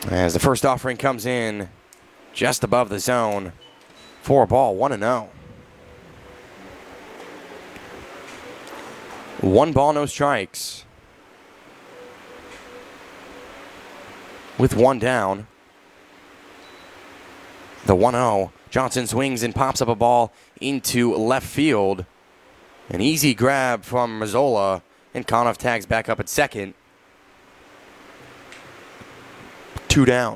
As the first offering comes in just above the zone for a ball, 1-0. 1 ball, no strikes. With 1 down. The 1-0. Johnson swings and pops up a ball into left field. An easy grab from Mazzola, and Conniff tags back up at second. 2 down.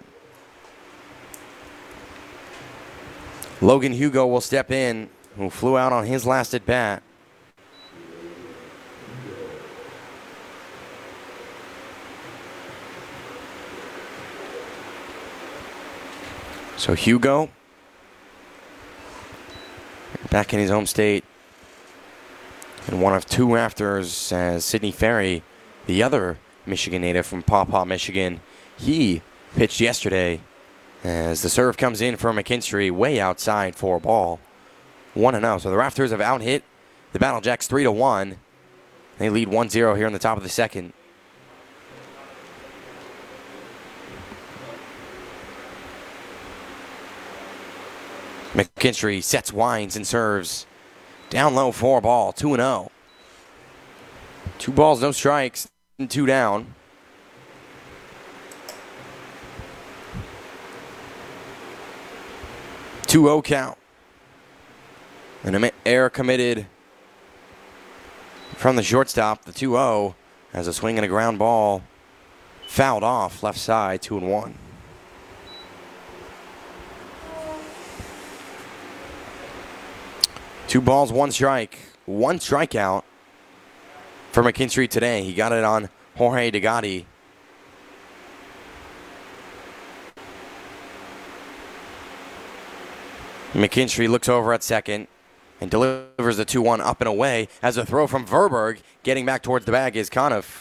Logan Hugo will step in, who flew out on his last at bat. So Hugo, back in his home state, and one of 2 rafters as Sidney Ferry, the other Michigan native from Paw Paw, Michigan, he pitched yesterday as the serve comes in for McKinstry way outside for a ball. 1-0. So the Rafters have out-hit the Battle Jacks 3-1. They lead 1-0 here in the top of the second. McKinstry sets, winds, and serves. Down low for a ball, 2-0. 2 balls, no strikes, and 2 down. Two-0 count. An error committed from the shortstop, the 2-0, as a swing and a ground ball fouled off left side, 2-1. Two balls, 1 strike. 1 strikeout for McKinstry today. He got it on Jorge Degatti. McKinstry looks over at second and delivers the 2-1 up and away as a throw from Verberg. Getting back towards the bag is Conniff.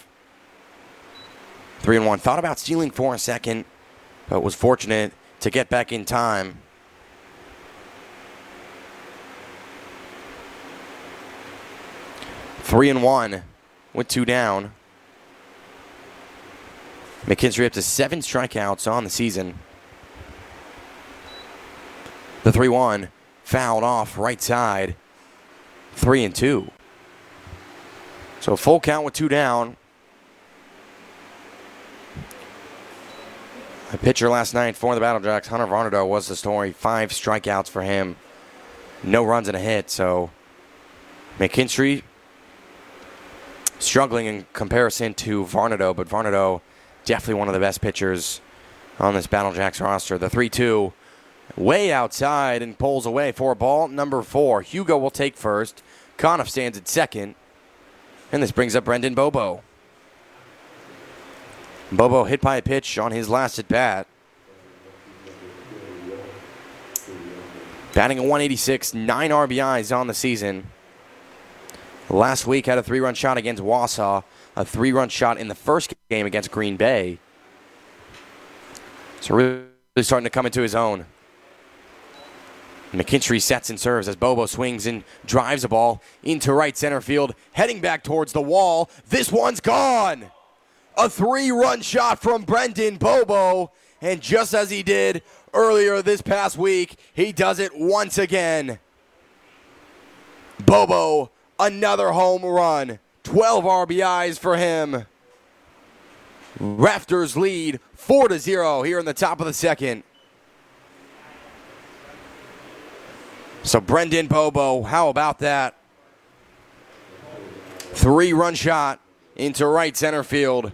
3-1. Thought about stealing for a second, but was fortunate to get back in time. Three and 1 with 2 down. McKinstry up to 7 strikeouts on the season. The 3-1 fouled off right side. 3-2. So full count with 2 down. A pitcher last night for the Battle Jacks, Hunter Varnado, was the story. 5 strikeouts for him. No runs and a hit. So McKinstry struggling in comparison to Varnado, but Varnado definitely one of the best pitchers on this Battle Jacks roster. The 3-2 way outside and pulls away for ball number 4. Hugo will take first. Conniff stands at second. And this brings up Brendan Bobo. Bobo hit by a pitch on his last at bat. Batting at 186, 9 RBIs on the season. Last week had a 3-run shot against Wausau, a 3-run shot in the first game against Green Bay. So really starting to come into his own. McKinstry sets and serves as Bobo swings and drives a ball into right center field, heading back towards the wall. This one's gone. A 3-run shot from Brendan Bobo, and just as he did earlier this past week, he does it once again. Bobo, another home run. 12 RBIs for him. Rafters lead 4-0 here in the top of the second. So Brendan Bobo, how about that? 3-run shot into right center field.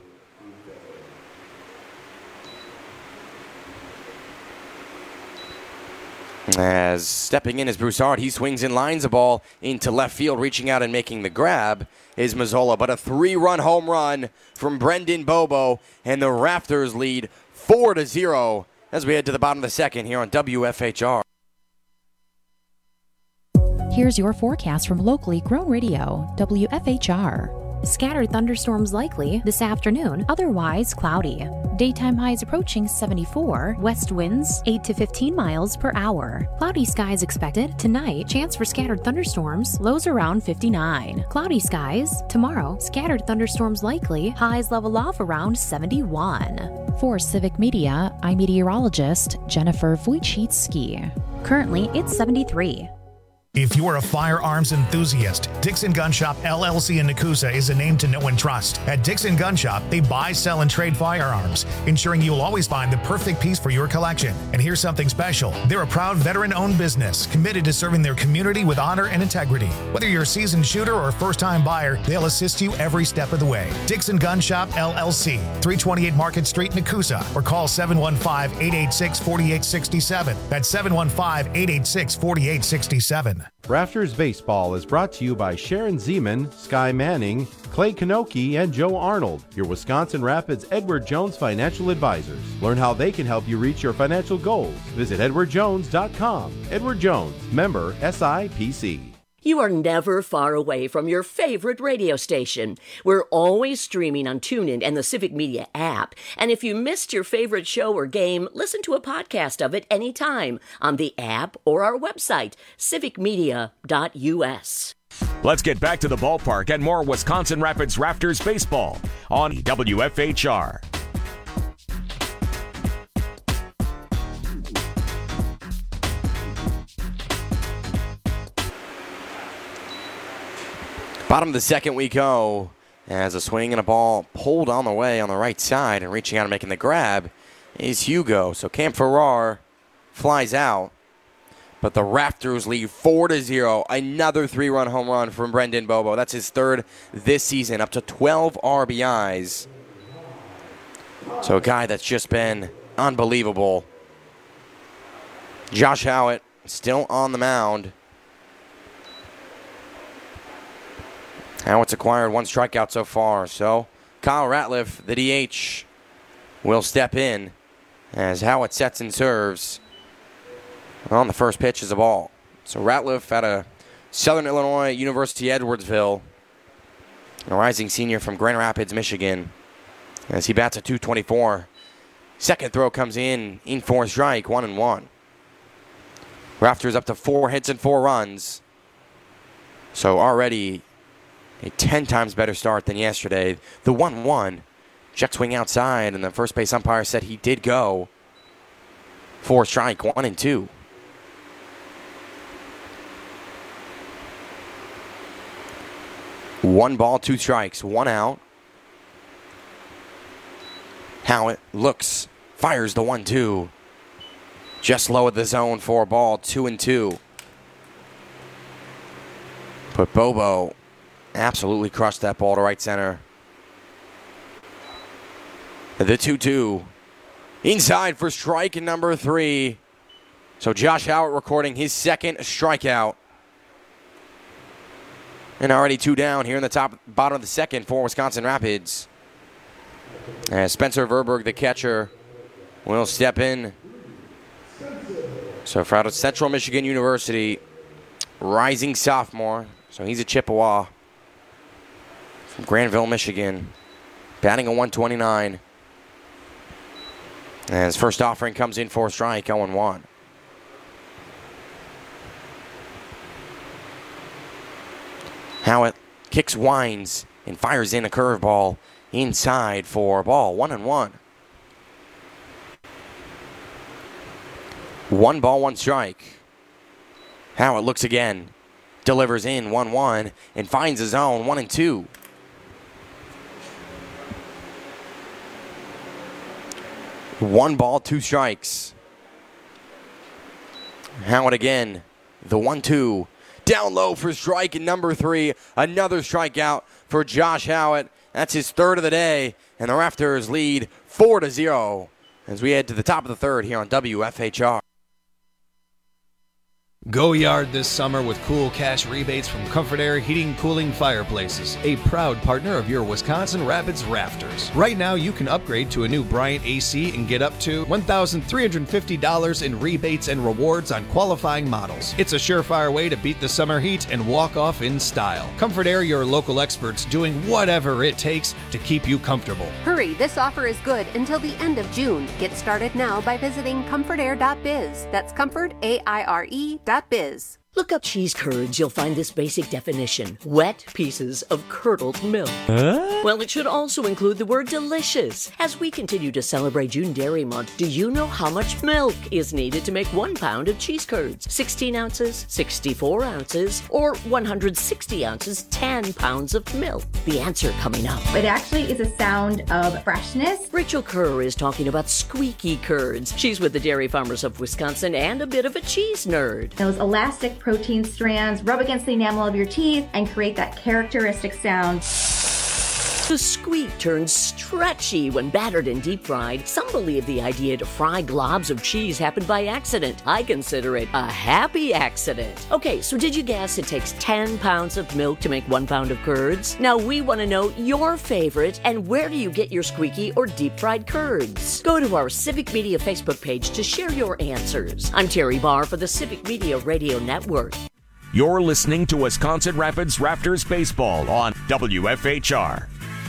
As stepping in is Broussard. He swings and lines the ball into left field. Reaching out and making the grab is Mazzola. But a 3-run home run from Brendan Bobo. And the Rafters lead 4-0 as we head to the bottom of the second here on WFHR. Here's your forecast from locally grown radio, WFHR. Scattered thunderstorms likely this afternoon, otherwise cloudy. Daytime highs approaching 74. West winds 8 to 15 miles per hour. Cloudy skies expected. Tonight, chance for scattered thunderstorms. Lows around 59. Cloudy skies. Tomorrow, scattered thunderstorms likely. Highs level off around 71. For Civic Media, I'm meteorologist Jennifer Wojcicki. Currently, it's 73. If you're a firearms enthusiast, Dixon Gun Shop LLC in Nakusa is a name to know and trust. At Dixon Gun Shop, they buy, sell, and trade firearms, ensuring you'll always find the perfect piece for your collection. And here's something special. They're a proud veteran-owned business committed to serving their community with honor and integrity. Whether you're a seasoned shooter or a first-time buyer, they'll assist you every step of the way. Dixon Gun Shop LLC, 328 Market Street, Nakusa, or call 715-886-4867. That's 715-886-4867. Rafters Baseball is brought to you by Sharon Zeman, Sky Manning, Clay Kanoki, and Joe Arnold, your Wisconsin Rapids Edward Jones financial advisors. Learn how they can help you reach your financial goals. Visit edwardjones.com. Edward Jones, member SIPC. You are never far away from your favorite radio station. We're always streaming on TuneIn and the Civic Media app. And if you missed your favorite show or game, listen to a podcast of it anytime on the app or our website, civicmedia.us. Let's get back to the ballpark and more Wisconsin Rapids Rafters baseball on WFHR. Bottom of the second we go as a swing and a ball pulled on the way on the right side, and reaching out and making the grab is Hugo. So Cam Farrar flies out, but the Rafters lead 4-0. Another 3-run home run from Brendan Bobo. That's his third this season, up to 12 RBIs. So a guy that's just been unbelievable. Josh Howitt still on the mound. Howitt's acquired one strikeout so far, so Kyle Ratliff, the DH, will step in as Howitt sets and serves on the first pitch is a ball. So Ratliff out of Southern Illinois University Edwardsville, a rising senior from Grand Rapids, Michigan, as he bats a .224. Second throw comes in for a strike, 1-1. Rafters up to 4 hits and 4 runs. So already a 10 times better start than yesterday. The 1-1, check swing outside, and the first base umpire said he did go for a strike, 1-2. One ball, 2 strikes, 1 out. Howitt looks, fires the 1-2. Just low of the zone for a ball, 2-2. But Bobo absolutely crushed that ball to right center. The 2-2. Inside for strike number 3. So Josh Howitt recording his second strikeout. And already 2 down here in the bottom of the second for Wisconsin Rapids. As Spencer Verberg, the catcher, will step in. So out of Central Michigan University, rising sophomore. So he's a Chippewa from Granville, Michigan, batting a .129. And his first offering comes in for a strike, 0-1. Howitt kicks, winds, and fires in a curveball inside for a ball, 1-1. 1 ball, 1 strike. Howitt looks again, delivers in 1-1, and finds his own 1-2. 1 ball, 2 strikes. Howitt again, the 1-2. Down low for strike number 3. Another strikeout for Josh Howitt. That's his third of the day, and the Rafters lead 4-0 as we head to the top of the third here on WFHR. Go yard this summer with cool cash rebates from Comfort Air Heating and Cooling Fireplaces, a proud partner of your Wisconsin Rapids Rafters. Right now, you can upgrade to a new Bryant AC and get up to $1,350 in rebates and rewards on qualifying models. It's a surefire way to beat the summer heat and walk off in style. Comfort Air, your local experts doing whatever it takes to keep you comfortable. Hurry, this offer is good until the end of June. Get started now by visiting comfortair.biz. That's comfortaire.biz. Look up cheese curds. You'll find this basic definition: wet pieces of curdled milk. Well, it should also include the word delicious. As we continue to celebrate June Dairy Month, do you know how much milk is needed to make 1 pound of cheese curds? 16 ounces, 64 ounces, or 160 ounces, 10 pounds of milk? The answer coming up. It actually is a sound of freshness. Rachel Kerr is talking about squeaky curds. She's with the Dairy Farmers of Wisconsin and a bit of a cheese nerd. Those elastic protein strands rub against the enamel of your teeth and create that characteristic sound. The squeak turns stretchy when battered and deep fried. Some believe the idea to fry globs of cheese happened by accident. I consider it a happy accident. Okay, so did you guess it takes 10 pounds of milk to make 1 pound of curds? Now we want to know your favorite and where do you get your squeaky or deep fried curds? Go to our Civic Media Facebook page to share your answers. I'm Terry Barr for the Civic Media Radio Network. You're listening to Wisconsin Rapids Raptors Baseball on WFHR.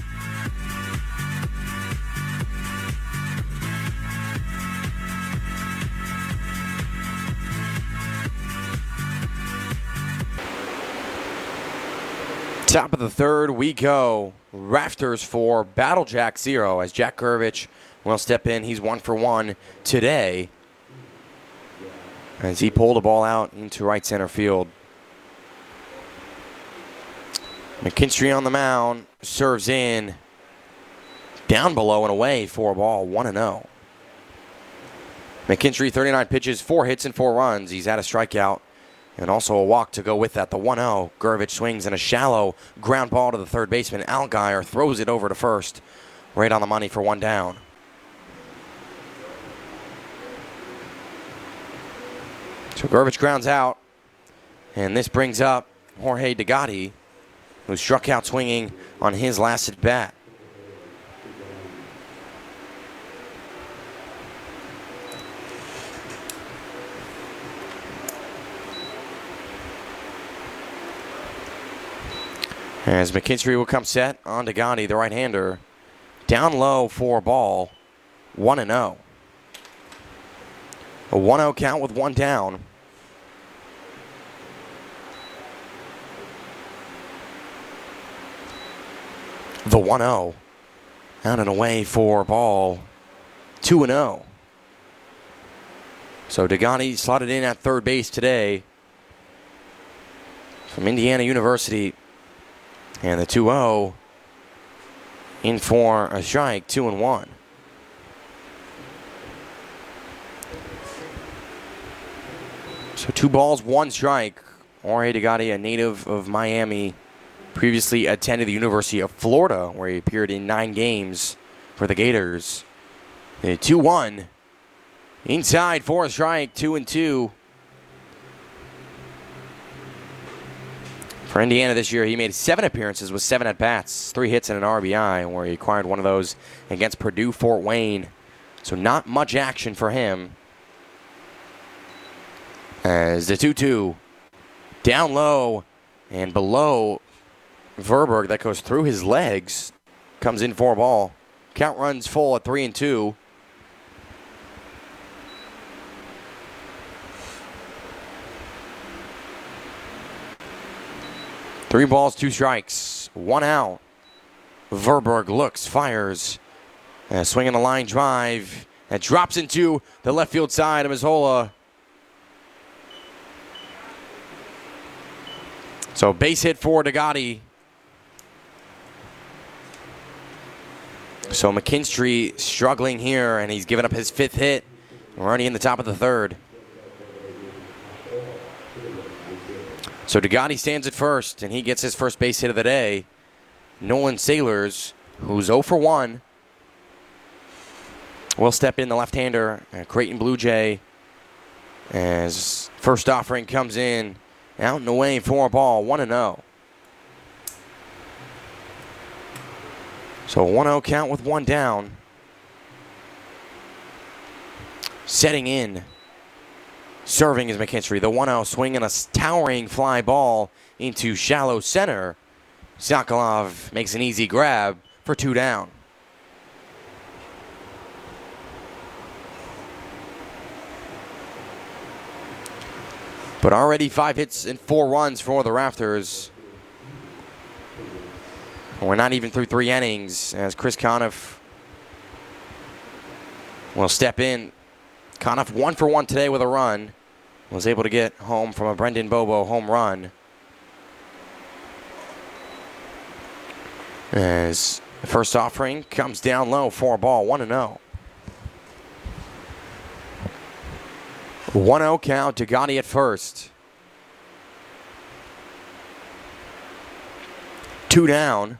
Top of the third, we go. Rafters 4, Battle Jack 0, as Jack Gurvich will step in. He's 1 for 1 today as he pulled the ball out into right center field. McKinstry on the mound, serves in, down below and away for a ball, 1-0. McKinstry, 39 pitches, 4 hits and 4 runs. He's had a strikeout and also a walk to go with that. The 1-0. Gurvich swings in a shallow ground ball to the third baseman. Allgaier throws it over to first, right on the money for 1 down. So Gurvich grounds out, and this brings up Jorge Degatti, who struck out swinging on his last at bat. As McKinstry will come set on Degatti, the right-hander. Down low for a ball, 1-0. A 1-0 count with 1 down. The 1-0. Out and away for a ball, 2-0. So Degatti slotted in at third base today from Indiana University. And the 2-0 in for a strike, 2-1. So 2 balls, 1 strike. Jorge Degatti, a native of Miami, previously attended the University of Florida, where he appeared in 9 games for the Gators. The 2-1 inside for a strike, 2-2. For Indiana this year, he made 7 appearances with 7 at-bats, 3 hits and an RBI, where he acquired one of those against Purdue Fort Wayne. So not much action for him. As the 2-2 down low and below Verberg, that goes through his legs, comes in for a ball. Count runs full at 3-2. Three balls, 2 strikes, 1 out. Verberg looks, fires, swinging a line drive that drops into the left field side of Mazzola. So base hit for Degatti. So McKinstry struggling here, and he's given up his 5th hit. We're already in the top of the third. So Degatti stands at first, and he gets his first base hit of the day. Nolan Sailors, who's 0 for 1, will step in, the left-hander. Creighton Blue Jay As first offering comes in, out and away for a ball, 1-0. So a 1-0 count with one down. Setting in, serving is McKinstry. The 1-0 swinging a towering fly ball into shallow center. Sokolov makes an easy grab for 2 down. But already 5 hits and 4 runs for the Raptors. We're not even through 3 innings as Chris Conniff will step in. Conniff 1 for 1 today with a run. Was able to get home from a Brendan Bobo home run. As the first offering comes down low for a ball, 1-0. 1-0 count to Gotti at first. 2 down.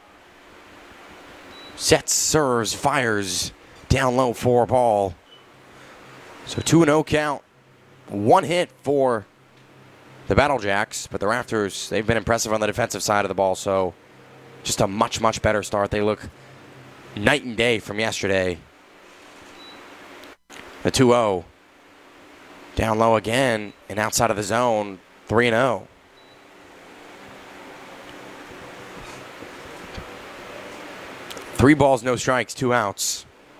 Sets, serves, fires down low for a ball. So 2-0 count. 1 hit for the Battle Jacks, but the Raptors, they've been impressive on the defensive side of the ball, so just a much, much better start. They look night and day from yesterday. The 2-0. Down low again and outside of the zone, 3-0. Three balls, no strikes, 2 outs.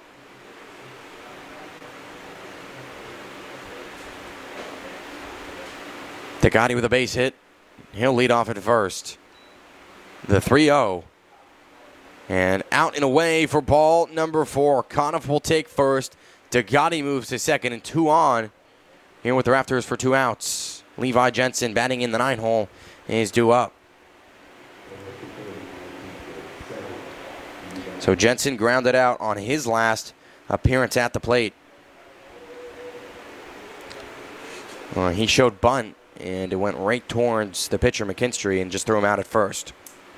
Gotti with a base hit. He'll lead off at first. The 3-0. And out and away for ball number 4. Conniff will take first. Gotti moves to second and 2 on. Here with the Raptors for 2 outs. Levi Jensen batting in the 9 hole is due up. So Jensen grounded out on his last appearance at the plate. He showed bunt, and it went right towards the pitcher, McKinstry, and just threw him out at first.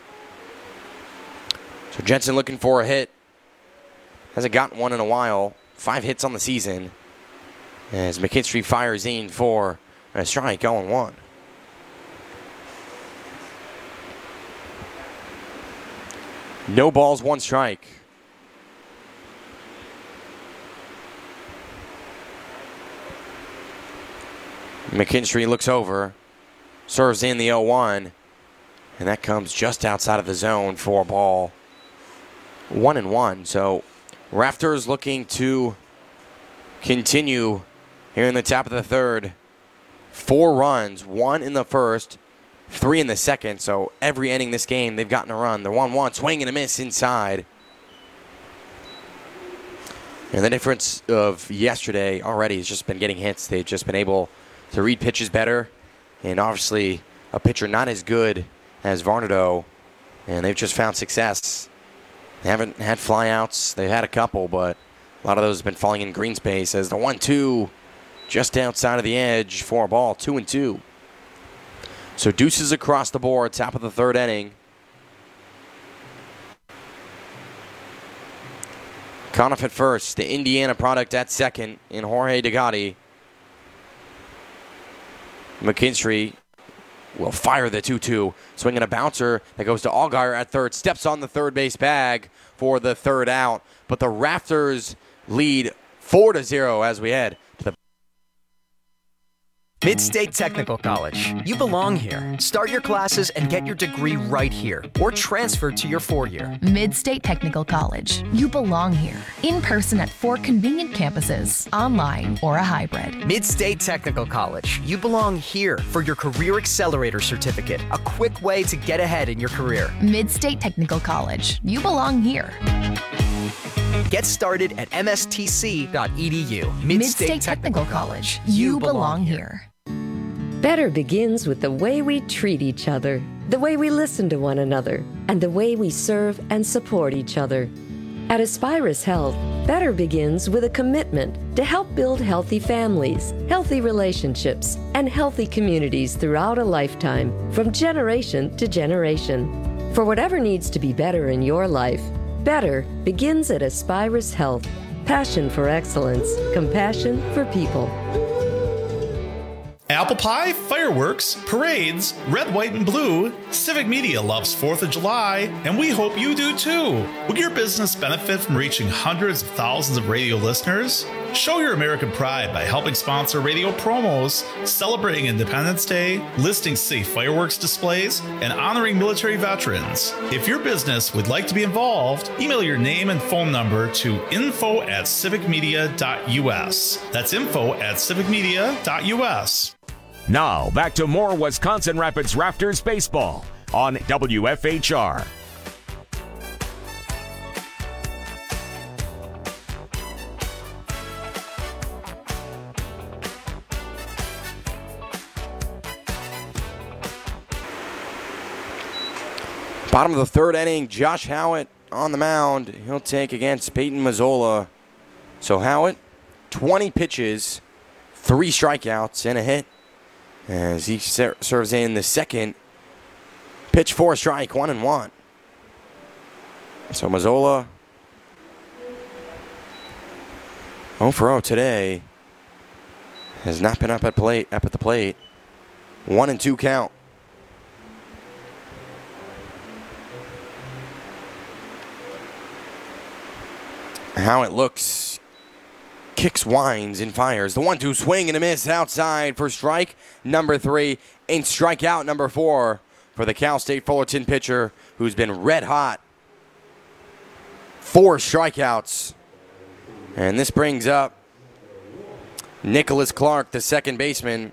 So Jensen looking for a hit. Hasn't gotten one in a while. 5 hits on the season. As McKinstry fires in for a strike, 0-1. No balls, 1 strike. McKinstry looks over, serves in the 0-1, and that comes just outside of the zone for a ball. 1-1. So Raptors looking to continue here in the top of the third. 4 runs, 1 in the first, 3 in the second. So every inning this game, they've gotten a run. The 1-1, swing and a miss inside. And the difference of yesterday already has just been getting hits. They've just been able to read pitches better. And obviously a pitcher not as good as Varnado. And they've just found success. They haven't had flyouts. They've had a couple, but a lot of those have been falling in green space as the 1-2 just outside of the edge for a ball, 2-2. So deuces across the board, top of the third inning. Conniff at first, the Indiana product at second in Jorge Gotti. McKinstry will fire the 2-2, swinging a bouncer that goes to Allgaier at third, steps on the third base bag for the third out. But the Raptors lead 4-0 as we head to the Mid-State Technical College. You belong here. Start your classes and get your degree right here, or transfer to your 4-year. Mid-State Technical College. You belong here. In person at 4 convenient campuses, online or a hybrid. Mid-State Technical College. You belong here for your Career Accelerator Certificate, a quick way to get ahead in your career. Mid-State Technical College. You belong here. Get started at mstc.edu. Mid-State Technical College. You belong here. Better begins with the way we treat each other, the way we listen to one another, and the way we serve and support each other. At Aspirus Health, better begins with a commitment to help build healthy families, healthy relationships, and healthy communities throughout a lifetime, from generation to generation. For whatever needs to be better in your life, better begins at Aspirus Health. Passion for excellence, compassion for people. Apple pie, fireworks, parades, red, white, and blue, Civic Media loves 4th of July, and we hope you do too. Will your business benefit from reaching hundreds of thousands of radio listeners? Show your American pride by helping sponsor radio promos, celebrating Independence Day, listing safe fireworks displays, and honoring military veterans. If your business would like to be involved, email your name and phone number to info@civicmedia.us. That's info@civicmedia.us. Now, back to more Wisconsin Rapids Raptors baseball on WFHR. Bottom of the third inning, Josh Howitt on the mound. He'll take against Peyton Mazzola. So Howitt, 20 pitches, 3 strikeouts, and a hit. As he serves in the second pitch for a strike, 1-1. So Mazzola, 0 for 0 today. Has not been up at the plate. 1-2 count. How it looks, kicks, winds, and fires. The 1-2 swing and a miss outside for strike number 3 and strikeout number 4 for the Cal State Fullerton pitcher who's been red hot. 4 strikeouts. And this brings up Nicholas Clark, the second baseman.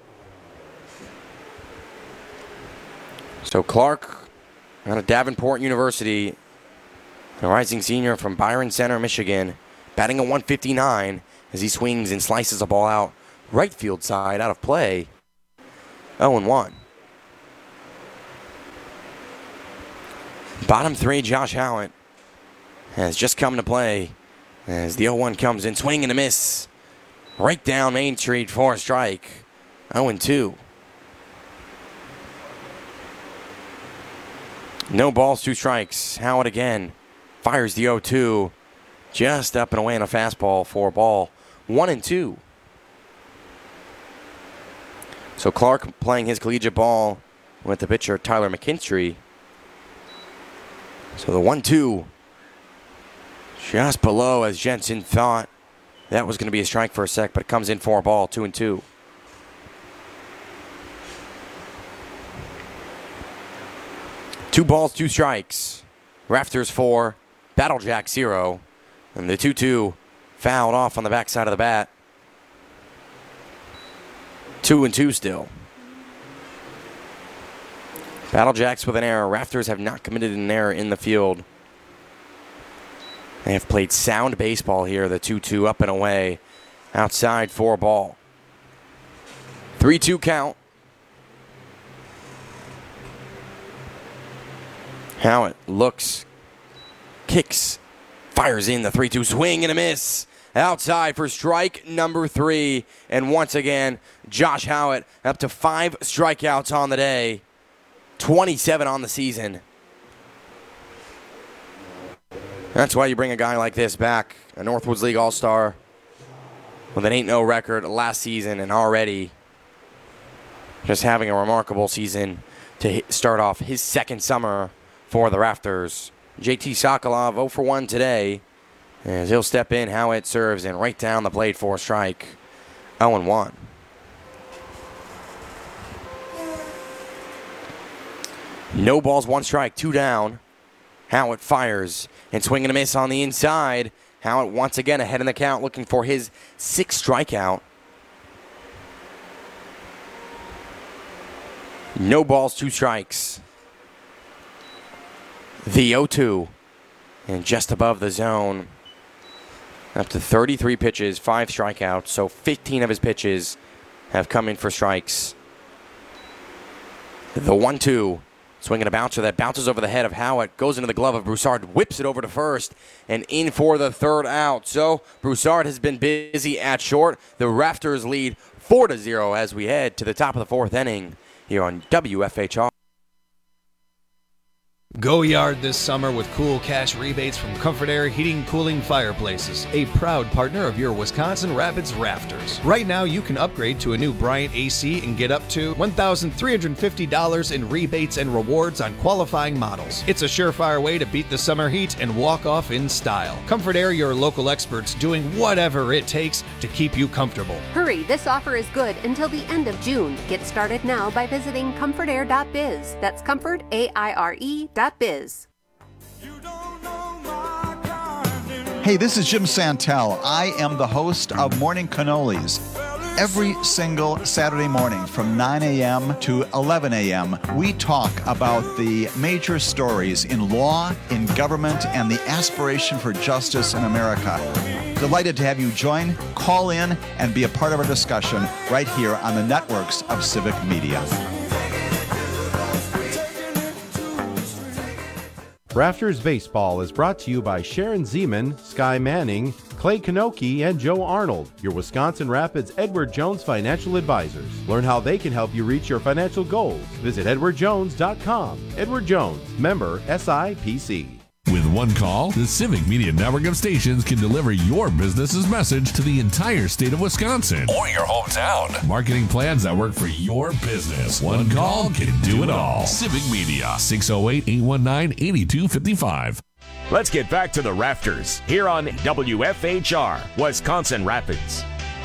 So Clark out of Davenport University, a rising senior from Byron Center, Michigan, batting a 159 as he swings and slices a ball out right field side out of play. 0-1. Bottom 3, Josh Howitt has just come to play as the 0-1 comes in. Swing and a miss right down Main Street for a strike. 0-2. No balls, 2 strikes. Howitt again fires the 0-2, just up and away on a fastball for a ball. 1-2. So Clark playing his collegiate ball with the pitcher Tyler McKinstry. So the 1-2 just below, as Jensen thought that was going to be a strike for a sec, but it comes in for a ball. 2-2. Two balls, 2 strikes. Rafters 4. Battlejack 0, and the 2-2 fouled off on the backside of the bat. 2-2 still. Battlejacks with an error. Rafters have not committed an error in the field. They have played sound baseball here. The 2-2 up and away, outside for a ball. 3-2 count. Howitt looks, kicks, fires in the 3-2 swing and a miss. Outside for strike number 3. And once again, Josh Howitt up to 5 strikeouts on the day. 27 on the season. That's why you bring a guy like this back. A Northwoods League All-Star with an 8-0 record last season and already just having a remarkable season to start off his second summer for the Rafters. JT Sokolov 0 for 1 today. As he'll step in, Howitt serves and right down the plate for a strike. 0-1. No balls, 1 strike, 2 down. Howitt fires and swing and a miss on the inside. Howitt once again ahead in the count, looking for his 6th strikeout. No balls, 2 strikes. The 0-2, and just above the zone. Up to 33 pitches, 5 strikeouts, so 15 of his pitches have come in for strikes. The 1-2, swinging a bouncer that bounces over the head of Howitt, goes into the glove of Broussard, whips it over to first, and in for the 3rd out. So Broussard has been busy at short. The Rafters lead 4-0 as we head to the top of the 4th inning here on WFHR. Go yard this summer with cool cash rebates from Comfort Air Heating Cooling Fireplaces, a proud partner of your Wisconsin Rapids Rafters. Right now, you can upgrade to a new Bryant AC and get up to $1,350 in rebates and rewards on qualifying models. It's a surefire way to beat the summer heat and walk off in style. Comfort Air, your local experts doing whatever it takes to keep you comfortable. Hurry, this offer is good until the end of June. Get started now by visiting comfortair.biz. That's comfortaire.biz. Hey, this is Jim Santel. I am the host of Morning Cannolis. Every single Saturday morning from 9 a.m. to 11 a.m., we talk about the major stories in law, in government, and the aspiration for justice in America. Delighted to have you join, call in, and be a part of our discussion right here on the networks of Civic Media. Rafters Baseball is brought to you by Sharon Zeman, Sky Manning, Clay Kanoki, and Joe Arnold, your Wisconsin Rapids Edward Jones financial advisors. Learn how they can help you reach your financial goals. Visit edwardjones.com. Edward Jones, member SIPC. With one call, the Civic Media Network of stations can deliver your business's message to the entire state of Wisconsin or your hometown. Marketing plans that work for your business. One call can do it all. Civic Media, 608-819-8255. Let's get back to the Rafters here on WFHR, Wisconsin Rapids.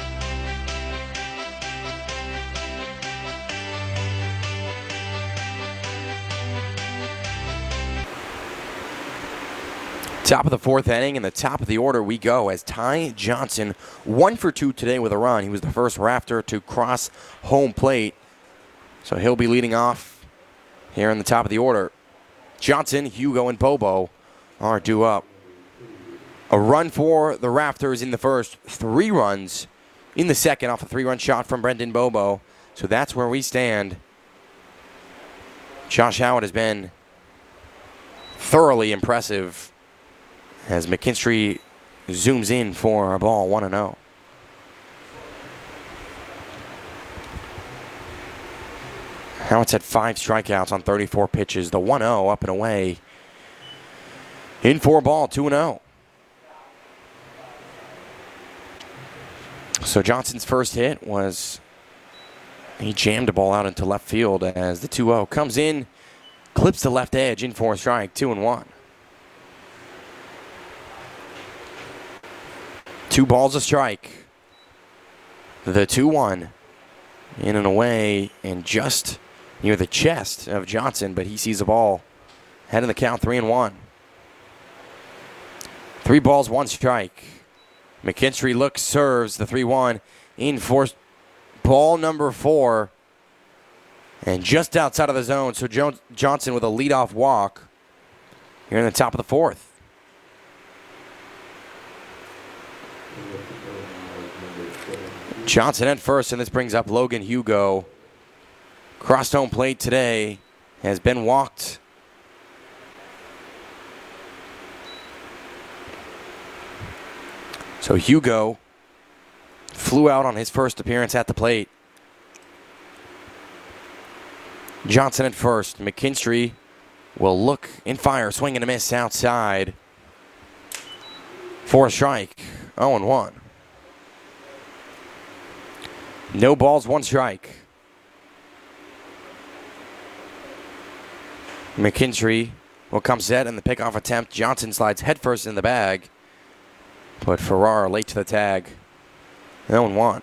Top of the fourth inning, and the top of the order we go as Ty Johnson, 1 for 2 today with a run. He was the first Rafter to cross home plate, so he'll be leading off here in the top of the order. Johnson, Hugo, and Bobo are due up. A run for the Rafters in the first, 3 runs in the second off a 3-run shot from Brendan Bobo. So that's where we stand. Josh Howard has been thoroughly impressive as McKinstry zooms in for a ball, 1-0. Howard's had 5 strikeouts on 34 pitches. The 1-0 up and away. In for a ball, 2-0. So Johnson's first hit was, he jammed a ball out into left field as the 2-0 comes in, clips the left edge, in for a strike, 2-1. 2 balls a strike. The 2-1 in and away and just near the chest of Johnson, but he sees the ball. Head in the count, 3-1. 3 balls, 1 strike. McKinstry looks, serves the 3-1 in for ball number 4. And just outside of the zone, so Johnson with a leadoff walk here in the top of the fourth. Johnson at first, and this brings up Logan Hugo. Crossed home plate today, has been walked. So Hugo flew out on his first appearance at the plate. Johnson at first. McKinstry will look and fire, swing and a miss outside. For a strike, 0-1. No balls, 1 strike. McKinstry will come set in the pickoff attempt. Johnson slides headfirst in the bag. But Farrar late to the tag. 0-1.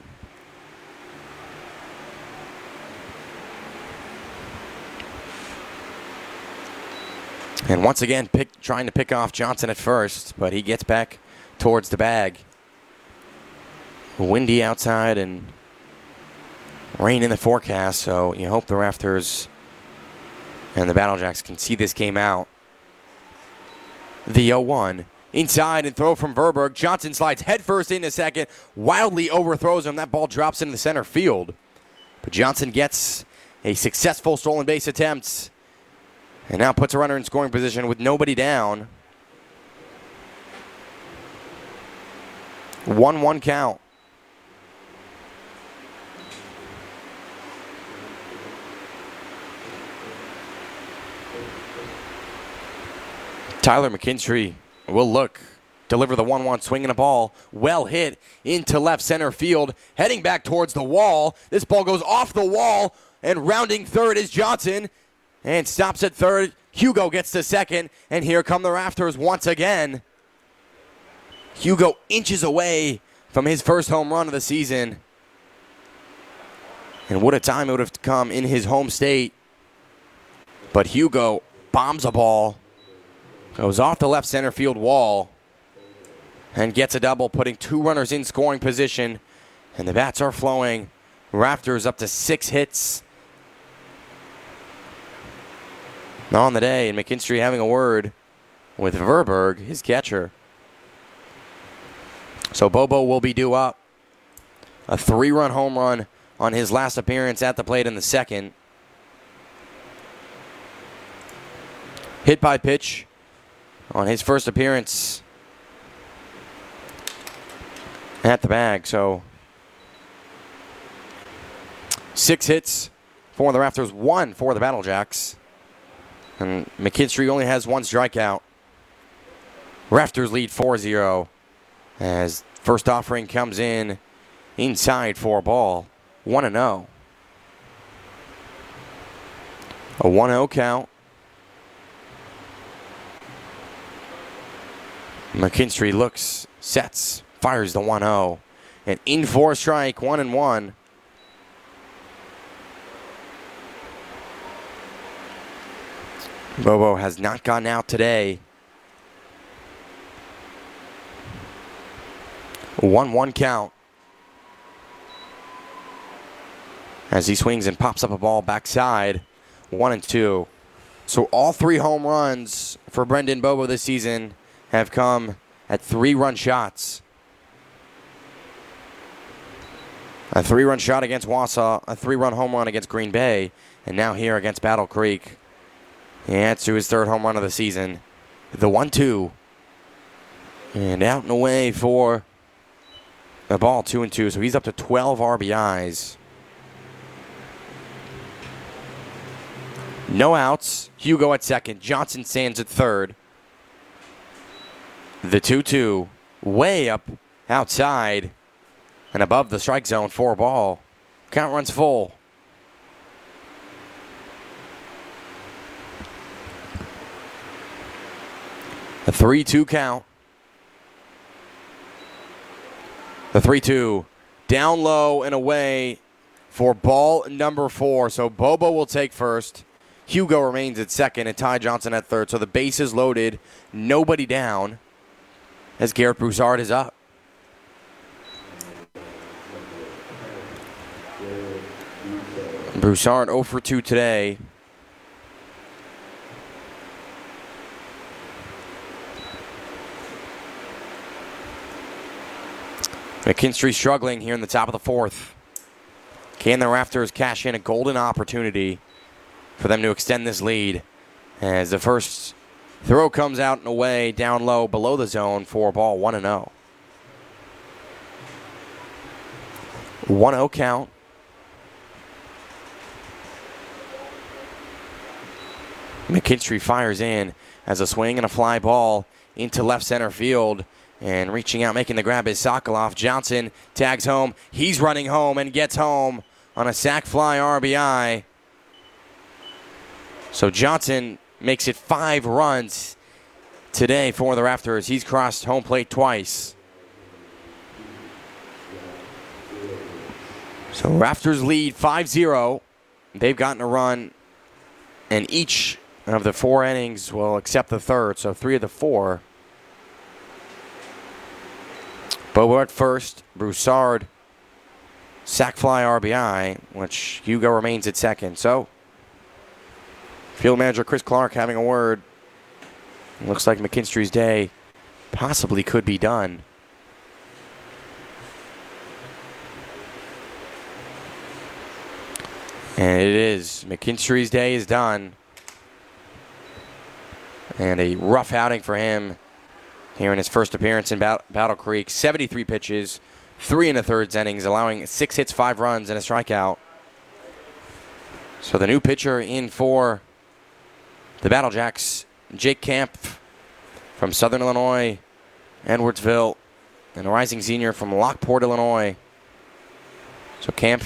And once again, trying to pick off Johnson at first, but he gets back towards the bag. Windy outside and rain in the forecast, so you hope the Rafters and the Battlecjacks can see this game out. The 0-1. Inside and throw from Verberg. Johnson slides headfirst into second. Wildly overthrows him. That ball drops into the center field. But Johnson gets a successful stolen base attempt. And now puts a runner in scoring position with nobody down. 1-1 count. Tyler McKinstry will deliver the 1-1, swinging a ball, well hit into left center field, heading back towards the wall. This ball goes off the wall, and rounding third is Johnson, and stops at third. Hugo gets to second, and here come the Rafters once again. Hugo inches away from his first home run of the season. And what a time it would have come in his home state. But Hugo bombs a ball, goes off the left center field wall, and gets a double, putting 2 runners in scoring position. And the bats are flowing. Rafters up to 6 hits on the day, and McKinstry having a word with Verberg, his catcher. So Bobo will be due up. A 3-run home run on his last appearance at the plate in the second. Hit by pitch on his first appearance at the bag. So 6 hits for the Rafters, 1 for the Battle Jacks. And McKinstry only has 1 strikeout. Rafters lead 4-0 as first offering comes in inside for a ball. 1-0. A 1-0 count. McKinstry looks, sets, fires the 1-0. And in for a strike, 1-1. Bobo has not gotten out today. 1-1 count. As he swings and pops up a ball backside. 1-2. So all 3 home runs for Brendan Bobo this season have come at 3-run shots. A 3-run shot against Wausau, a 3-run home run against Green Bay, and now here against Battle Creek. He adds to his 3rd home run of the season. The 1-2. And out and away for a ball, 2-2. So he's up to 12 RBIs. No outs. Hugo at second. Johnson stands at third. The 2-2. Way up outside and above the strike zone for a ball. Count runs full. A 3-2 count. The 3-2 down low and away for ball number 4. So Bobo will take first. Hugo remains at second and Ty Johnson at third. So the base is loaded. Nobody down as Garrett Broussard is up. Broussard 0 for 2 today. McKinstry struggling here in the top of the 4th. Can the Rafters cash in a golden opportunity for them to extend this lead as the first throw comes out and away down low below the zone for a ball, 1-0. 1-0 count. McKinstry fires in as a swing and a fly ball into left center field. And reaching out, making the grab is Sokoloff. Johnson tags home. He's running home and gets home on a sac fly RBI. So Johnson makes it 5 runs today for the Rafters. He's crossed home plate twice. So Rafters lead 5-0. They've gotten a run in each of the 4 innings, well, except the third. So 3 of the 4. Bobo at first, Broussard, sac fly RBI, which Hugo remains at second. So, field manager Chris Clark having a word. Looks like McKinstry's day possibly could be done. And it is. McKinstry's day is done. And a rough outing for him here in his first appearance in Battle Creek. 73 pitches, 3 1/3 innings, allowing 6 hits, 5 runs, and a strikeout. So the new pitcher in for the Battle Jacks, Jake Camp, from Southern Illinois, Edwardsville, and a rising senior from Lockport, Illinois. So Camp,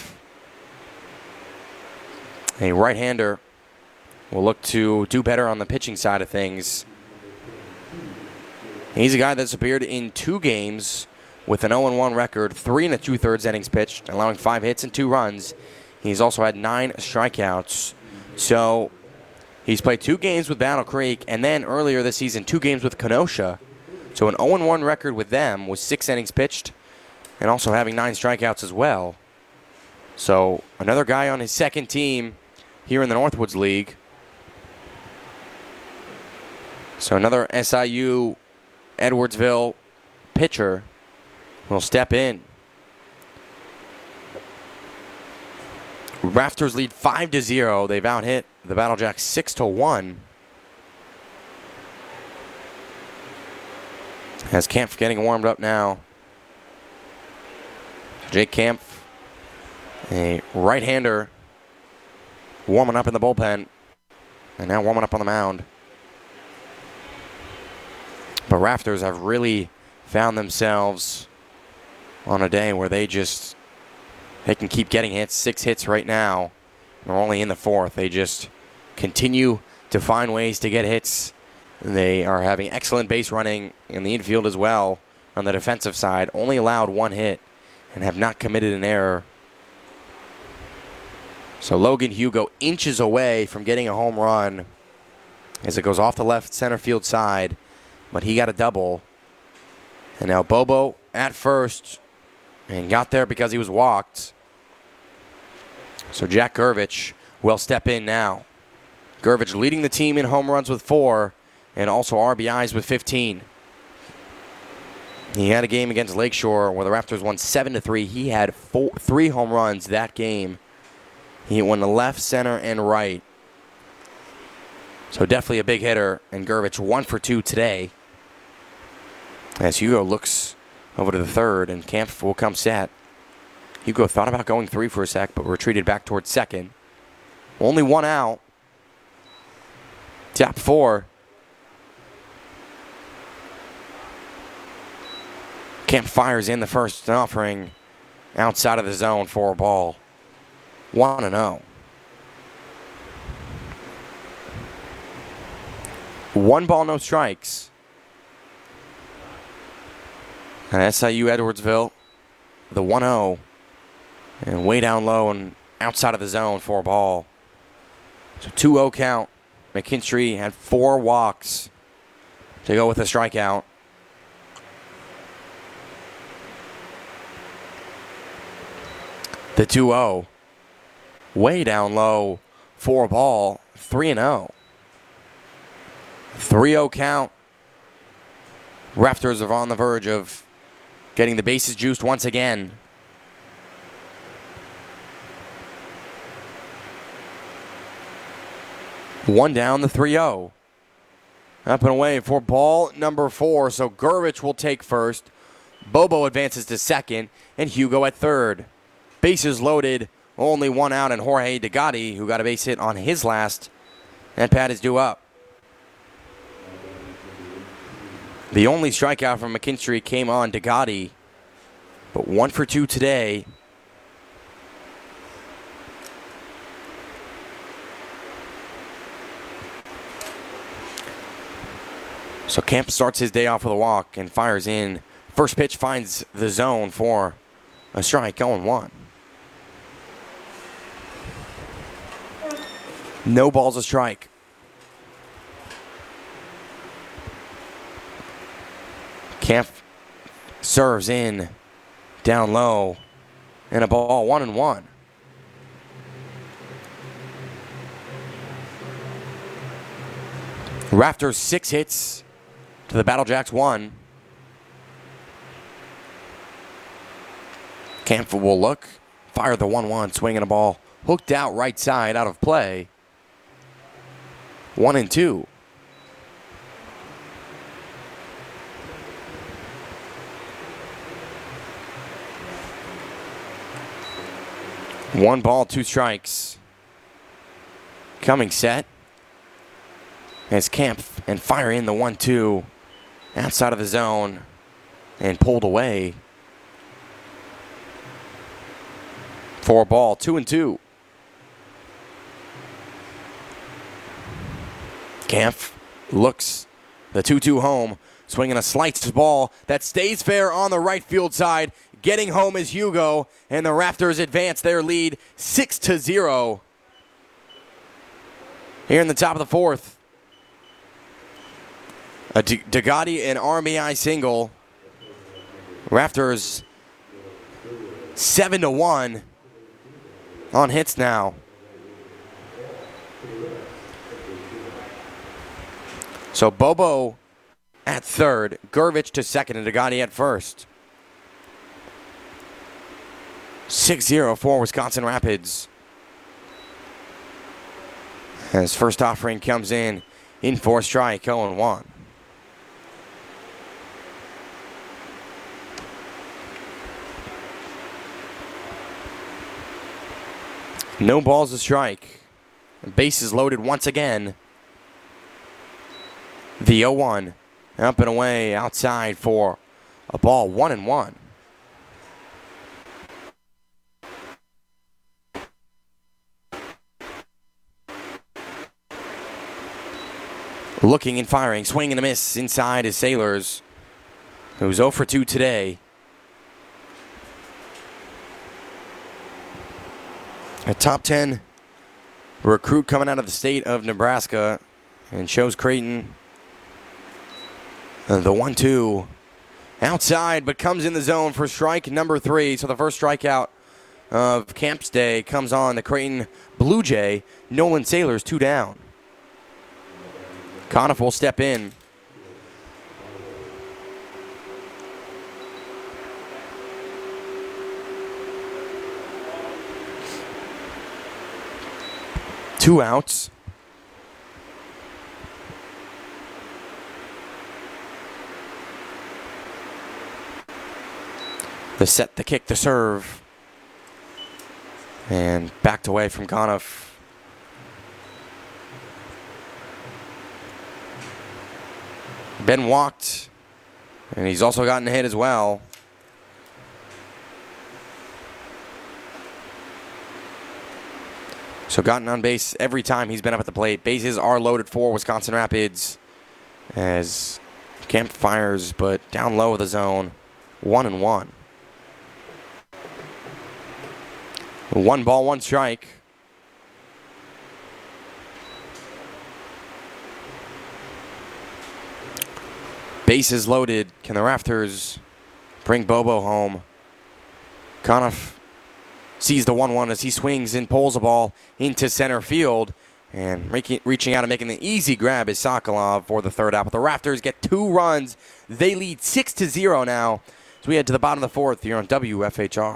a right-hander, will look to do better on the pitching side of things. He's a guy that's appeared in 2 games with an 0-1 record, 3 2/3 innings pitched, allowing 5 hits and 2 runs. He's also had 9 strikeouts. So he's played 2 games with Battle Creek, and then earlier this season, 2 games with Kenosha. So an 0-1 record with them with 6 innings pitched, and also having 9 strikeouts as well. So another guy on his second team here in the Northwoods League. So another SIU Edwardsville pitcher will step in. Rafters lead 5-0. They've out-hit the Battle Jacks 6-1. As Kampf getting warmed up now. Jake Kampf, a right-hander, warming up in the bullpen, and now warming up on the mound. But Rafters have really found themselves on a day where they can keep getting hits. 6 hits right now. They're only in the 4th. They just continue to find ways to get hits. They are having excellent base running in the infield as well on the defensive side. Only allowed 1 hit and have not committed an error. So Logan Hugo inches away from getting a home run as it goes off the left center field side. But he got a double. And now Bobo at first. And got there because he was walked. So Jack Gervich will step in now. Gervich leading the team in home runs with 4. And also RBIs with 15. He had a game against Lakeshore where the Raptors won 7-3. He had 3 home runs that game. He won the left, center, and right. So definitely a big hitter. And Gervich 1 for 2 today. As Hugo looks over to the third, and Camp will come set. Hugo thought about going 3 for a sec, but retreated back towards second. Only 1 out. Tap 4. Camp fires in the first offering outside of the zone for a ball. 1-0. 1 ball, no strikes. And SIU Edwardsville, the 1-0, and way down low and outside of the zone for a ball. So 2-0 count. McKinstry had 4 walks to go with a strikeout. The 2-0, way down low for a ball, 3-0. 3-0 count. Rafters are on the verge of getting the bases juiced once again. One down, the 3-0. Up and away for ball number 4. So Gervich will take first. Bobo advances to second, and Hugo at third. Bases loaded, only 1 out, and Jorge DeGatti, who got a base hit on his last, and Pat is due up. The only strikeout from McKinstry came on DeGatti, but 1 for 2 today. So Camp starts his day off with a walk and fires in. First pitch finds the zone for a strike, 0-1. No balls, a strike. Camp serves in down low and a ball, 1-1. Rafters 6 hits to the Battle Jacks 1. Camp will look, fire the 1-1, swinging a ball hooked out right side, out of play. 1-2. One ball, 2 strikes. Coming set as Camp and fire in the 1-2 outside of the zone and pulled away for a ball. 2-2. Kampf looks the 2-2 home, swinging a sliced ball that stays fair on the right field side. Getting home is Hugo, and the Raptors advance their lead 6-0 here in the top of the fourth. A Degatti and RBI single. Raptors 7-1 on hits now. So Bobo at third, Gurvich to second, and Degatti at first. 6-0 for Wisconsin Rapids. As first offering comes in for a strike, 0-1. No balls to strike. Bases loaded once again. The 0-1 up and away outside for a ball, 1-1. Looking and firing, swing and a miss inside is Sailors, who's 0 for 2 today. A top 10 recruit coming out of the state of Nebraska, and shows Creighton the 1-2 outside, but comes in the zone for strike number 3. So the first strikeout of Camp's day comes on the Creighton Blue Jay, Nolan Sailors, 2 down. Conniff will step in. Two outs. The set, the kick, the serve. And backed away from Conniff. Ben walked, and he's also gotten a hit as well. So gotten on base every time he's been up at the plate. Bases are loaded for Wisconsin Rapids as Kemp fires, but down low of the zone. 1-1. 1 ball, 1 strike. Bases loaded. Can the Raptors bring Bobo home? Conniff sees the 1-1 as he swings and pulls the ball into center field. And reaching out and making the easy grab is Sokolov for the third out. But the Raptors get 2 runs. They lead 6-0 now. So we head to the bottom of the fourth here on WFHR.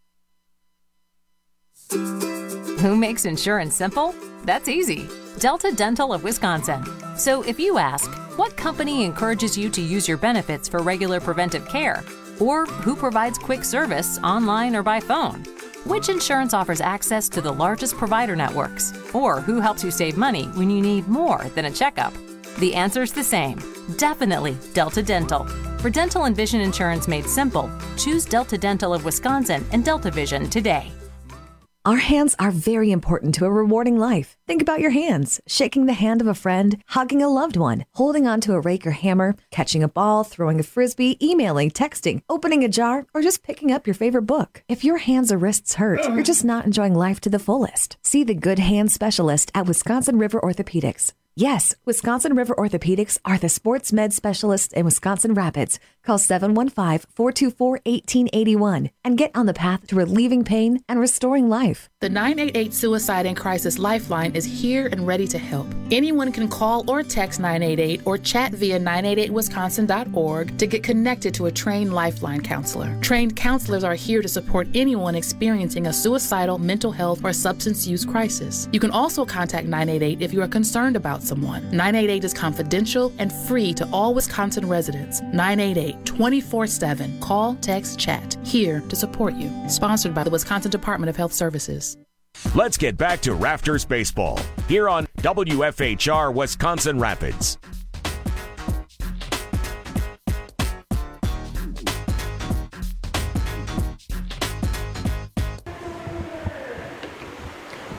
Who makes insurance simple? That's easy. Delta Dental of Wisconsin. So if you ask, what company encourages you to use your benefits for regular preventive care? Or who provides quick service online or by phone? Which insurance offers access to the largest provider networks? Or who helps you save money when you need more than a checkup? The answer's the same. Definitely Delta Dental. For dental and vision insurance made simple, choose Delta Dental of Wisconsin and Delta Vision today. Our hands are very important to a rewarding life. Think about your hands, shaking the hand of a friend, hugging a loved one, holding onto a rake or hammer, catching a ball, throwing a frisbee, emailing, texting, opening a jar, or just picking up your favorite book. If your hands or wrists hurt, you're just not enjoying life to the fullest. See the good hand specialist at Wisconsin River Orthopedics. Yes, Wisconsin River Orthopedics are the sports med specialists in Wisconsin Rapids. Call 715-424-1881 and get on the path to relieving pain and restoring life. The 988 Suicide and Crisis Lifeline is here and ready to help. Anyone can call or text 988 or chat via 988wisconsin.org to get connected to a trained Lifeline counselor. Trained counselors are here to support anyone experiencing a suicidal, mental health, or substance use crisis. You can also contact 988 if you are concerned about someone. 988 is confidential and free to all Wisconsin residents. 988 24/7. Call, text, chat. Here to support you. Sponsored by the Wisconsin Department of Health Services. Let's get back to Raptors baseball here on WFHR Wisconsin Rapids.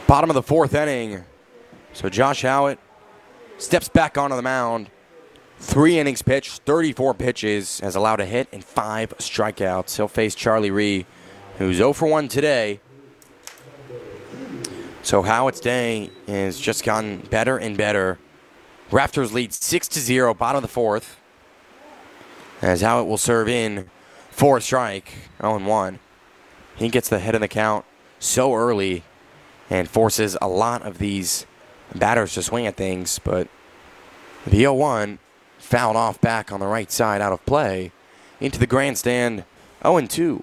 Bottom of the fourth inning. So Josh Howard steps back onto the mound. 3 innings pitched, 34 pitches, has allowed a hit and 5 strikeouts. He'll face Charlie Ree, who's 0 for 1 today. So Howard's day has just gotten better and better. Rafters lead 6-0, bottom of the fourth. As Howard will serve in for a strike, 0-1. He gets the hit in the count so early and forces a lot of these batters to swing at things, but the 0-1 fouled off back on the right side out of play into the grandstand, 0-2.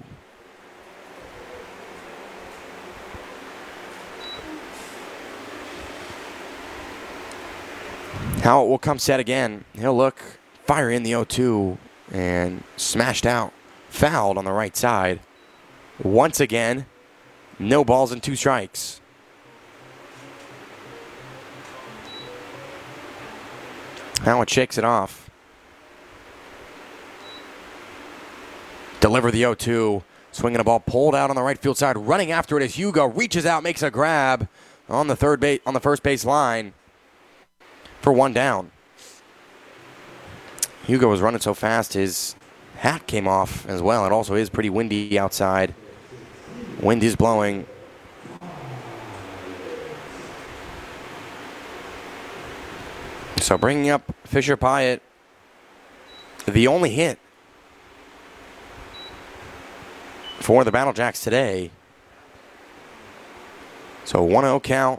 Howard will come set again. He'll look, fire in the 0-2, and smashed out, fouled on the right side. Once again, no balls and 2 strikes. Howard shakes it off. Deliver the 0-2. Swinging a ball pulled out on the right field side. Running after it as Hugo reaches out, makes a grab on the first base line for 1 down. Hugo was running so fast his hat came off as well. It also is pretty windy outside. Wind is blowing. So bringing up Fisher Pyatt, the only hit for the Battle Jacks today. So 1-0 count.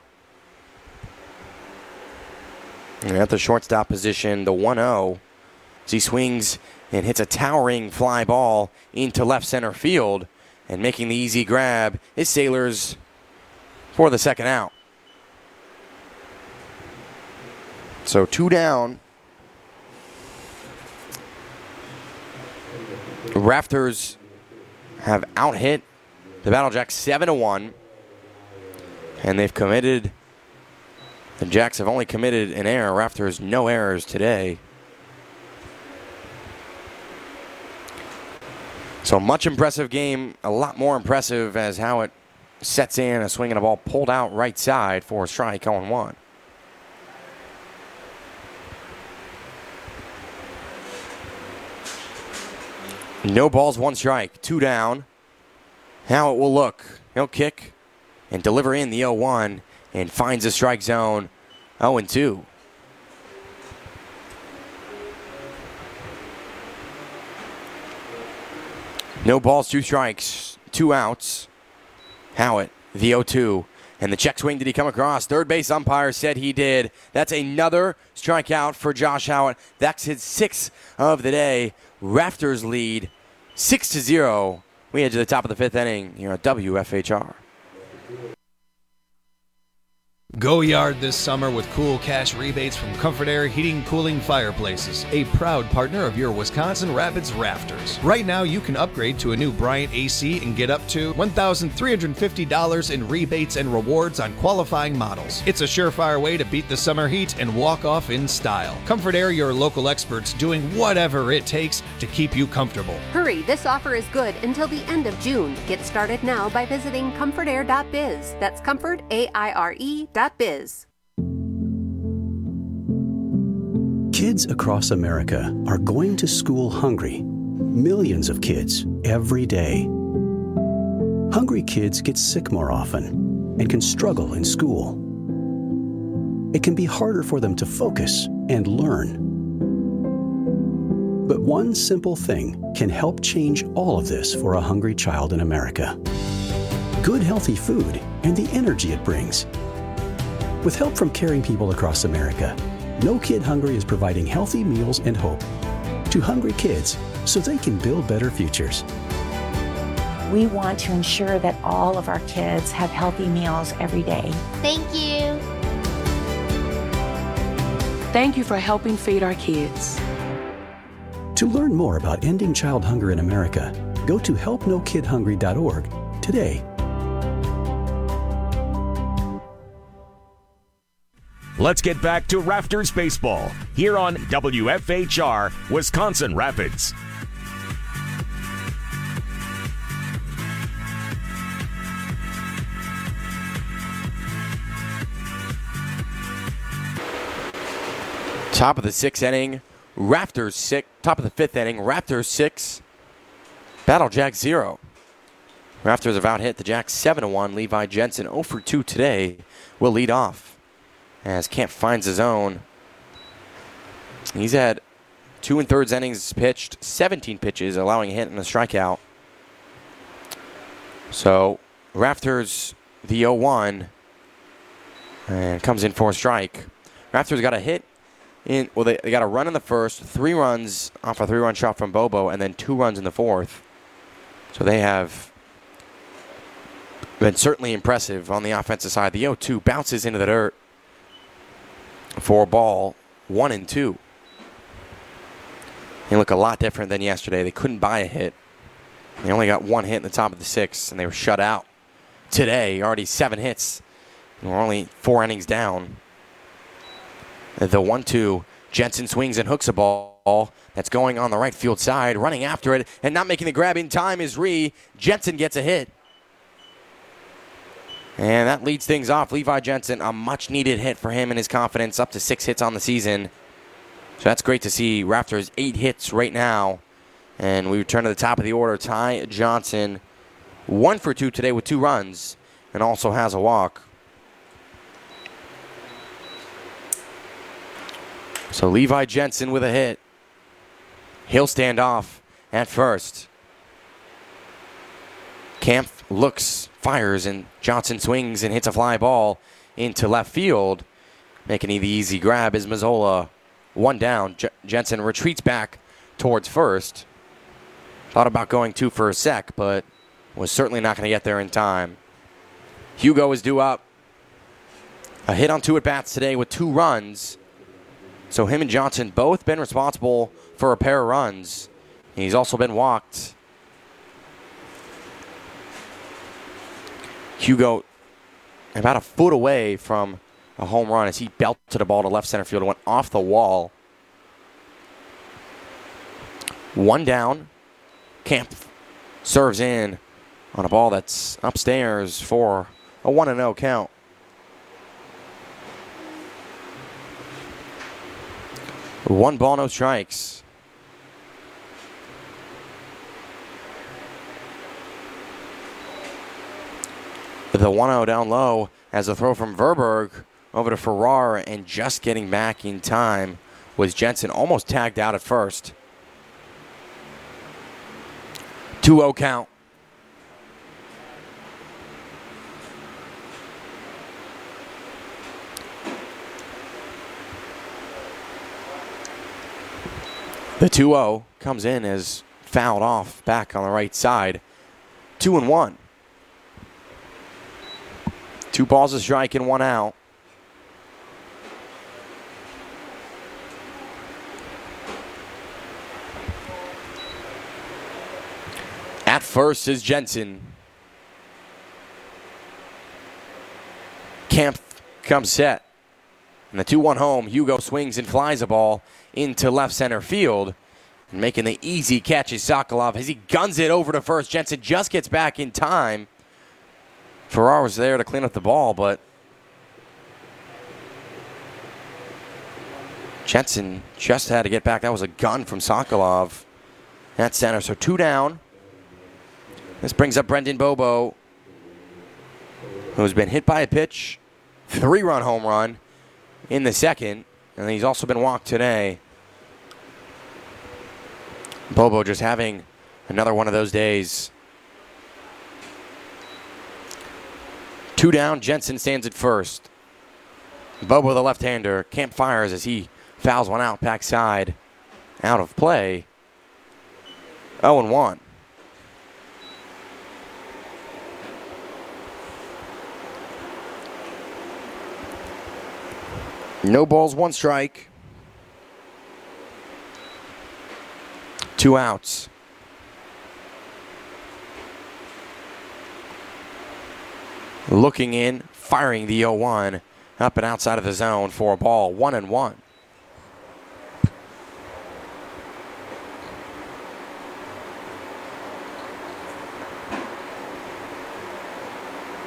And at the shortstop position, the 1-0, as he swings and hits a towering fly ball into left center field. And making the easy grab is Sailors for the second out. So 2 down. Rafters have out-hit the Battle Jacks 7-1. And they've committed, the Jacks have only committed an error. Rafters no errors today. So much impressive game, a lot more impressive as Howard sets in a swing and a ball pulled out right side for a strike, 0-1. No balls, 1 strike, 2 down. Howard will look. He'll kick and deliver in the 0-1 and finds the strike zone, 0-2. No balls, 2 strikes, 2 outs. Howard, the 0-2. And the check swing, did he come across? Third base umpire said he did. That's another strikeout for Josh Howard. That's his 6th of the day. Rafters lead 6-0. We head to the top of the 5th inning here at WFHR. Go yard this summer with cool cash rebates from Comfort Air Heating Cooling Fireplaces, a proud partner of your Wisconsin Rapids Rafters. Right now, you can upgrade to a new Bryant AC and get up to $1,350 in rebates and rewards on qualifying models. It's a surefire way to beat the summer heat and walk off in style. Comfort Air, your local experts doing whatever it takes to keep you comfortable. Hurry, this offer is good until the end of June. Get started now by visiting comfortair.biz. That's comfortaire.biz. Kids across America are going to school hungry. Millions of kids every day. Hungry kids get sick more often and can struggle in school. It can be harder for them to focus and learn. But one simple thing can help change all of this for a hungry child in America. Good, healthy food and the energy it brings. With help from caring people across America, No Kid Hungry is providing healthy meals and hope to hungry kids so they can build better futures. We want to ensure that all of our kids have healthy meals every day. Thank you. Thank you for helping feed our kids. To learn more about ending child hunger in America, go to helpnokidhungry.org today. Let's get back to Rafters Baseball here on WFHR, Wisconsin Rapids. Top of the sixth inning, Raptors 6. Top of the fifth inning, Raptors 6, Battle Jacks 0. Raptors have out-hit the Jacks 7-1. Levi Jensen 0 for 2 today will lead off as Camp finds his own. He's had 2 3/3 innings pitched, 17 pitches, allowing a hit and a strikeout. So Raptors the 0-1 and comes in for a strike. Raptors got a hit. They got a run in the first, 3 runs off a 3-run shot from Bobo, and then 2 runs in the fourth. So they have been certainly impressive on the offensive side. The 0-2 bounces into the dirt for a ball, 1-2. They look a lot different than yesterday. They couldn't buy a hit. They only got 1 hit in the top of the 6th, and they were shut out. Today, already 7 hits, and we're only 4 innings down. The 1-2, Jensen swings and hooks a ball that's going on the right field side, running after it, and not making the grab in time is Rhee. Jensen gets a hit. And that leads things off. Levi Jensen, a much-needed hit for him and his confidence, up to 6 hits on the season. So that's great to see. Raptors 8 hits right now. And we return to the top of the order. Ty Johnson, 1 for 2 today with 2 runs, and also has a walk. So Levi Jensen with a hit. He'll stand off at first. Camp looks, fires, and Johnson swings and hits a fly ball into left field. Making the easy grab is Mazzola. 1 down. Jensen retreats back towards first. Thought about going 2 for a sec, but was certainly not going to get there in time. Hugo is due up. A hit on 2 at-bats today with 2 runs. So him and Johnson both been responsible for a pair of runs. He's also been walked. Hugo about a foot away from a home run as he belted a ball to left center field and went off the wall. 1 down. Camp serves in on a ball that's upstairs for a 1-0 count. One ball, no strikes. The 1-0 down low as a throw from Verberg over to Farrar, and just getting back in time was Jensen, almost tagged out at first. 2-0 count. The 2-0 comes in as fouled off back on the right side. 2-1. 2 balls a strike and 1 out. At first is Jensen. Camp comes set. And the 2-1 home, Hugo swings and flies a ball into left center field. And making the easy catch is Sokolov as he guns it over to first. Jensen just gets back in time. Farrar was there to clean up the ball, but Jensen just had to get back. That was a gun from Sokolov at center. So 2 down. This brings up Brendan Bobo, who's been hit by a pitch, 3-run home run in the second, and he's also been walked today. Bobo just having another one of those days. 2 down, Jensen stands at first. Bobo, the left-hander, Camp fires as he fouls one out, backside, out of play. 0-1. No balls, 1 strike. 2 outs. Looking in, firing the 0-1 up and outside of the zone for a ball, 1-1.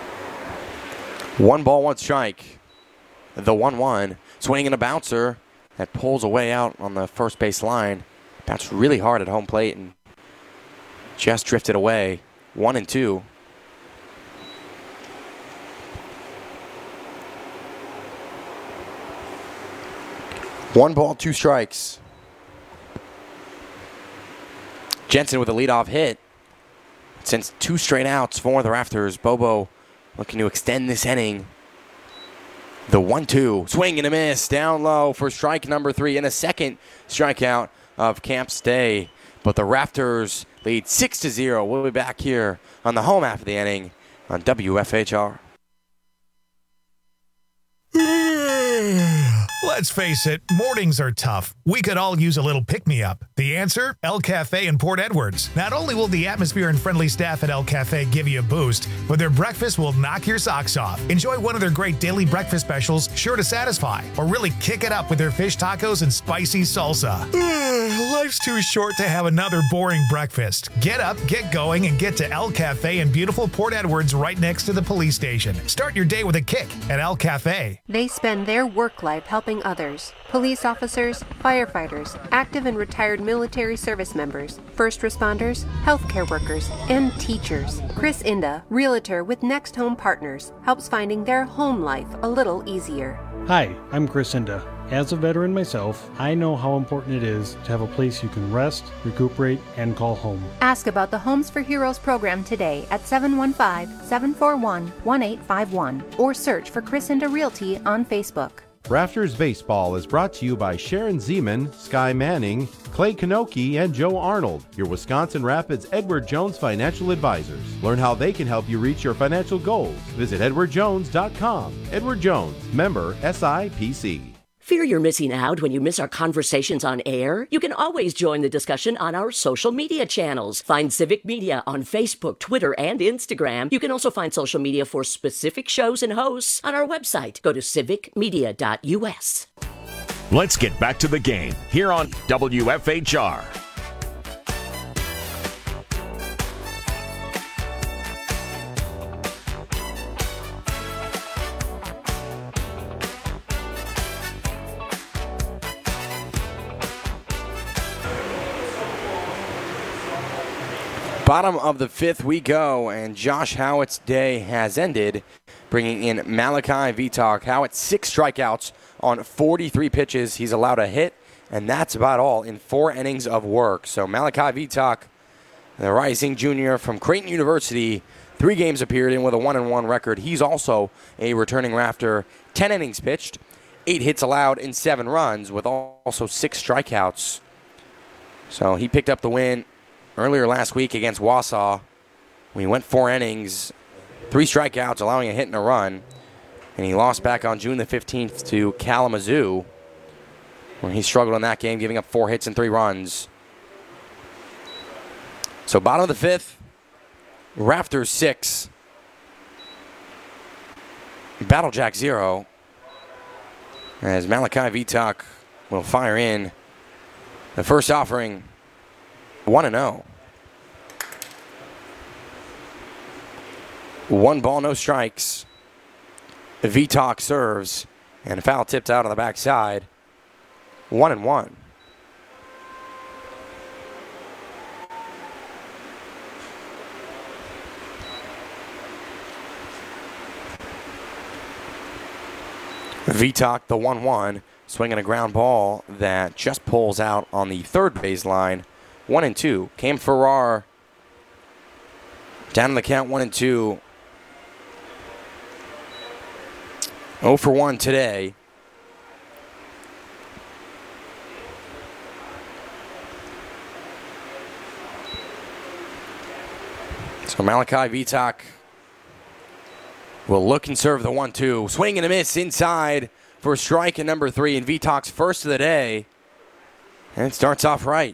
One ball, 1 strike. The 1-1, swinging a bouncer that pulls away out on the first base line. Bounced really hard at home plate and just drifted away. 1-2. One ball, two strikes. Jensen with a leadoff hit. Since 2 straight outs for the Rafters. Bobo looking to extend this inning. The 1-2. Swing and a miss. Down low for strike number 3. And a second strikeout of Camp Stay. But the Rafters lead 6-0. We'll be back here on the home half of the inning on WFHR. Let's face it, mornings are tough. We could all use a little pick-me-up. The answer? El Cafe in Port Edwards. Not only will the atmosphere and friendly staff at El Cafe give you a boost, but their breakfast will knock your socks off. Enjoy one of their great daily breakfast specials, sure to satisfy. Or really kick it up with their fish tacos and spicy salsa. Life's too short to have another boring breakfast. Get up, get going, and get to El Cafe in beautiful Port Edwards right next to the police station. Start your day with a kick at El Cafe. They spend their work life helping others. Police officers, firefighters, active and retired military service members, first responders, healthcare workers, and teachers. Chris Inda, realtor with Next Home Partners, helps finding their home life a little easier. Hi, I'm Chris Inda. As a veteran myself, I know how important it is to have a place you can rest, recuperate, and call home. Ask about the Homes for Heroes program today at 715-741-1851 or search for Chris Inda Realty on Facebook. Rafters Baseball is brought to you by Sharon Zeman, Sky Manning, Clay Kanoki, and Joe Arnold, your Wisconsin Rapids Edward Jones financial advisors. Learn how they can help you reach your financial goals. Visit edwardjones.com. Edward Jones, member SIPC. Fear you're missing out when you miss our conversations on air? You can always join the discussion on our social media channels. Find Civic Media on Facebook, Twitter, and Instagram. You can also find social media for specific shows and hosts on our website. Go to civicmedia.us. Let's get back to the game here on WFHR. Bottom of the 5th we go, and Josh Howitt's day has ended, bringing in Malachi Vitak. Howitt 6 strikeouts on 43 pitches. He's allowed a hit, and that's about all in 4 innings of work. So Malachi Vitak, the rising junior from Creighton University, 3 games appeared in with a 1-1 record. He's also a returning Rafter. 10 innings pitched, 8 hits allowed, and 7 runs, with also 6 strikeouts. So he picked up the win earlier last week against Wausau. We went 4 innings, 3 strikeouts, allowing a hit and a run. And he lost back on June the 15th to Kalamazoo, where he struggled in that game, giving up 4 hits and 3 runs. So bottom of the 5th, Rafters 6, Battlejack 0, as Malachi Vitak will fire in the first offering, 1-0. 1 ball, no strikes. Vitak serves, and a foul tipped out on the backside. 1-1. Vitak, the 1-1, swinging a ground ball that just pulls out on the third baseline. 1-2. Cam Farrar down in the count, 1-2. 0 for 1 today. So Malachi Vitak will look and serve the 1-2. Swing and a miss inside for strike at number 3, and Vitak's first of the day. And it starts off right.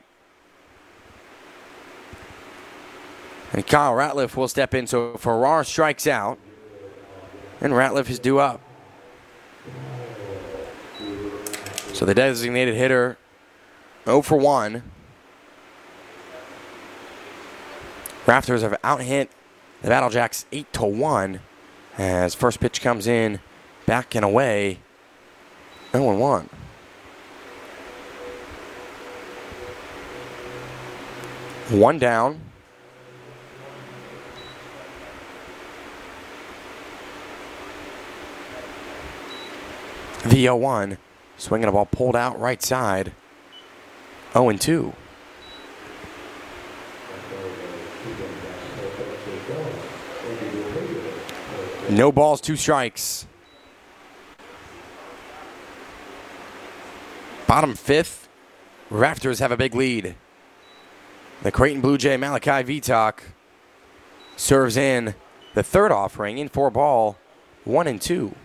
And Kyle Ratliff will step in, so Farrar strikes out, and Ratliff is due up. So the designated hitter, 0 for 1. Rafters have out-hit the Battlejacks 8-1 as first pitch comes in, back and away, 0-1. One down. The 0-1. Swinging a ball pulled out right side. 0-2. No balls, 2 strikes. Bottom 5th. Rafters have a big lead. The Creighton Blue Jay Malachi Vitak serves in the third offering in 4 ball, 1-2.